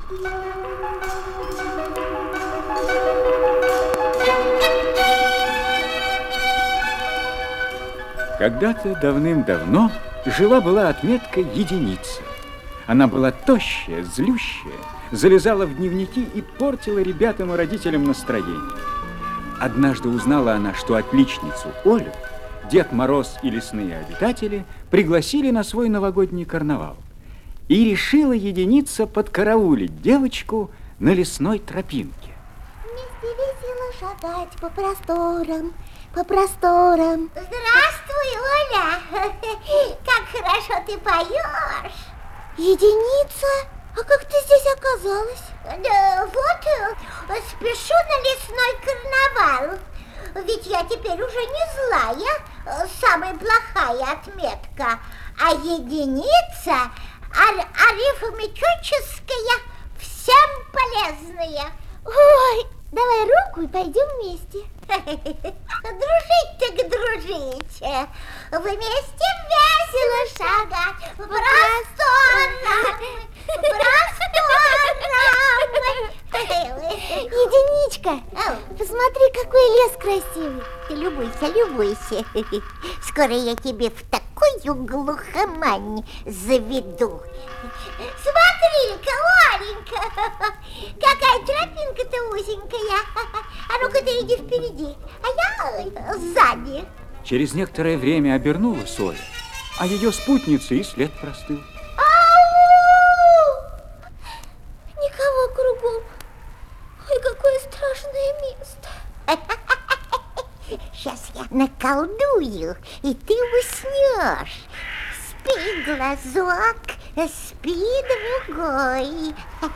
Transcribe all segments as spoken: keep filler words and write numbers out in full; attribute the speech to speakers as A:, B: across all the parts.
A: Когда-то давным-давно жила-была отметка единица. Она была тощая, злющая, залезала в дневники и портила ребятам и родителям настроение. Однажды узнала она, что отличницу Олю Дед Мороз и лесные обитатели пригласили на свой новогодний карнавал. И решила единица подкараулить девочку на лесной тропинке.
B: Вместе весело шагать по просторам, по просторам.
C: Здравствуй, Оля! Как хорошо ты поешь!
B: Единица? А как ты здесь оказалась?
C: Да вот, спешу на лесной карнавал. Ведь я теперь уже не злая, самая плохая отметка, а единица ар- арифметическая, всем полезная.
B: Ой, давай руку и пойдем вместе.
C: Дружить так дружить. Вместе весело шагать в просторном, просторном.
B: Единичка, посмотри, какой лес красивый.
C: Ты любуйся, любуйся. Скоро я тебе в такую глухомань заведу. Смотри-ка, Оленька, какая тропинка-то узенькая. А ну-ка ты иди впереди, а я сзади.
A: Через некоторое время обернулась Оля, а ее спутница и след простыл.
B: Ау! Никого кругом. Ой, какое страшное место.
C: Сейчас я наколдую, и ты уснешь. Спи, глазок, спи, другой.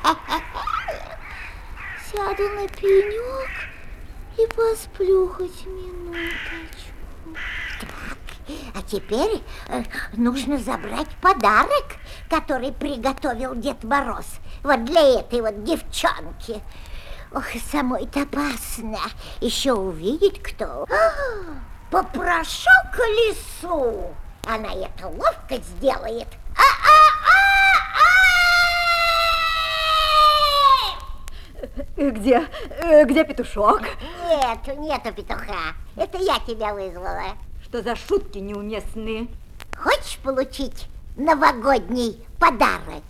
B: Сяду на пенек и посплю хоть минуточку.
C: Так, а теперь э, нужно забрать подарок, который приготовил Дед Мороз. Вот для этой вот девчонки. Ох, и самой-то опасно. Еще увидит кто. Попрошу к лесу. Она это ловко сделает.
D: Где, где петушок?
C: Нету, нету петуха. Это я тебя вызвала.
D: Что за шутки неуместные?
C: Хочешь получить новогодний подарок?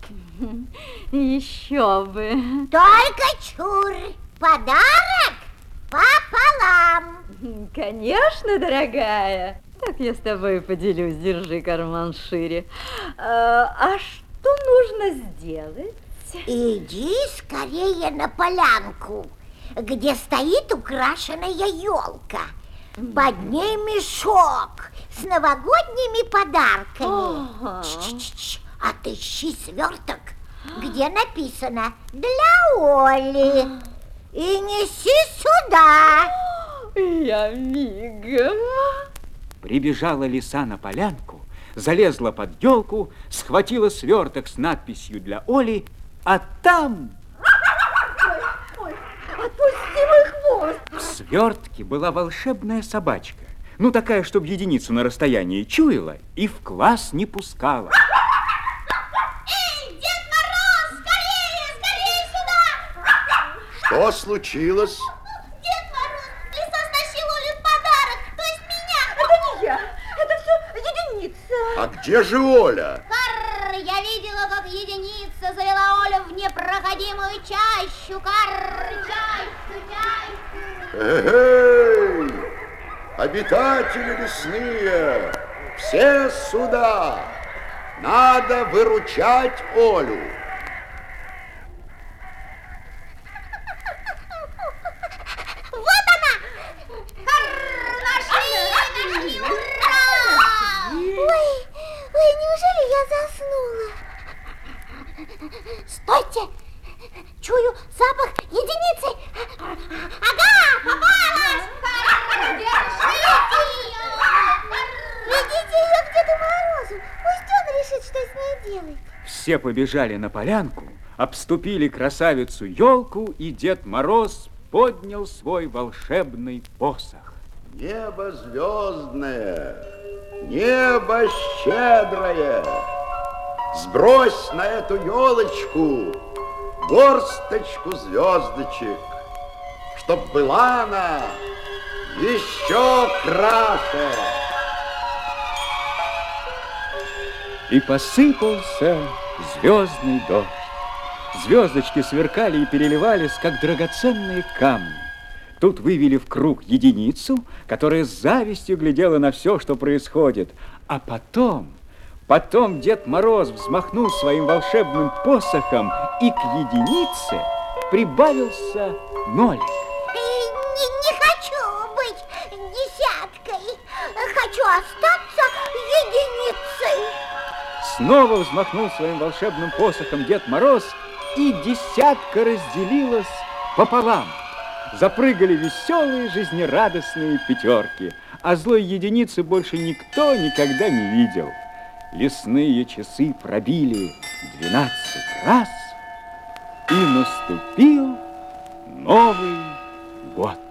D: Еще бы.
C: Только чур. Подарок пополам.
D: Конечно, дорогая. Так я с тобой поделюсь. Держи карман шире. А, а что нужно сделать?
C: Иди скорее на полянку, где стоит украшенная елка. Под ней мешок с новогодними подарками.
D: Ага.
C: Ч-ч-ч, отыщи сверток, где написано «Для Оли». И неси сюда.
D: Я мигом.
A: Прибежала лиса на полянку, залезла под елку, схватила сверток с надписью «Для Оли», а там...
D: Ой, отпусти мой хвост!
A: В свертке была волшебная собачка. Ну, такая, чтобы единицу на расстоянии чуяла и в класс не пускала.
C: Эй, Дед Мороз, скорее, скорее сюда!
E: Что случилось?
C: Дед Мороз, лиса стащила Оле подарок, то есть меня.
D: Это не я, это все единица.
E: А где же Оля?
C: Карр, я видела, как единица завела Олю в непроходимую чащу. Карр, чащу, чащу.
E: Эй, обитатели лесные, все сюда! Надо выручать Олю.
C: Вот она! Карр, нашли, нашли, ура!
B: Ой, ой, неужели я заснула?
C: Стойте! Чую запах единицы! Ага, попалась! Держите ее!
B: Ведите ее к Деду Морозу, пусть он решит, что с ней делать.
A: Все побежали на полянку, обступили красавицу елку, и Дед Мороз поднял свой волшебный посох.
E: Небо звездное, небо щедрое, сбрось на эту елочку горсточку звездочек, чтоб была она еще краше.
A: И посыпался звездный дождь. Звездочки сверкали и переливались, как драгоценные камни. Тут вывели в круг единицу, которая с завистью глядела на все, что происходит. А потом, потом Дед Мороз взмахнул своим волшебным посохом, и к единице прибавился нолик.
C: Не, не хочу быть десяткой, хочу остаться единицей.
A: Снова взмахнул своим волшебным посохом Дед Мороз, и десятка разделилась пополам. Запрыгали веселые, жизнерадостные пятерки, а злой единицы больше никто никогда не видел. Лесные часы пробили двенадцать раз, и наступил Новый год.